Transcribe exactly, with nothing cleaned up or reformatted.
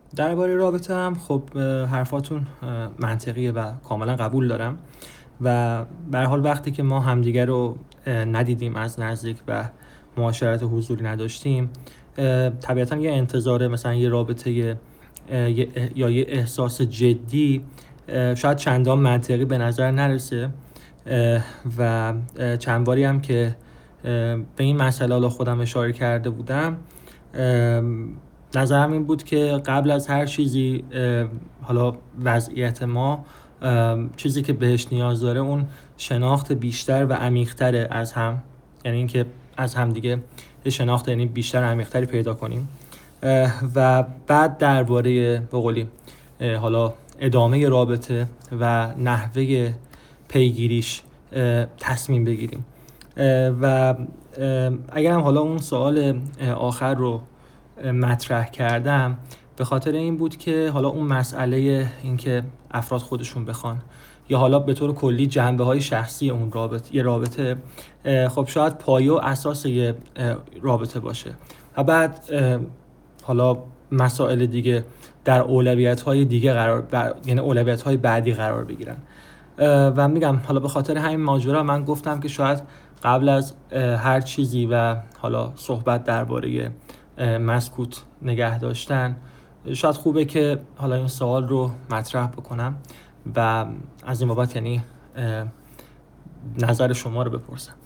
درباره رابطه هم خب حرفاتون منطقیه و کاملا قبول دارم و به هر حال وقتی که ما همدیگه رو ندیدیم از نزدیک و معاشرت حضوری نداشتیم، طبیعتا یه انتظار مثلا یه رابطه یا یه احساس جدی شاید چندان منطقی به نظر نرسه و چند باری هم که به این مسئله حالا خودم اشاره کرده بودم، نظرم این بود که قبل از هر چیزی حالا وضعیت ما چیزی که بهش نیاز داره اون شناخت بیشتر و عمیق‌تر از هم، یعنی اینکه از هم دیگه یه شناخت یعنی بیشتر عمیق‌تری پیدا کنیم و بعد درباره به قولی حالا ادامه رابطه و نحوه پیگیریش تصمیم بگیریم. و اگر هم حالا اون سوال آخر رو مطرح کردم به خاطر این بود که حالا اون مسئله اینکه افراد خودشون بخوان یا حالا به طور کلی جنبه‌های شخصی اون رابطه یه رابطه خب شاید پایه و اساس یه رابطه باشه و بعد حالا مسائل دیگه در اولویت‌های دیگه قرار ب... یعنی اولویت‌های بعدی قرار بگیرن. و میگم حالا به خاطر همین ماجرا من گفتم که شاید قبل از هر چیزی و حالا صحبت درباره مسکوت نگه داشتن شاید خوبه که حالا این سوال رو مطرح بکنم و از این بابت یعنی نظر شما رو بپرسم.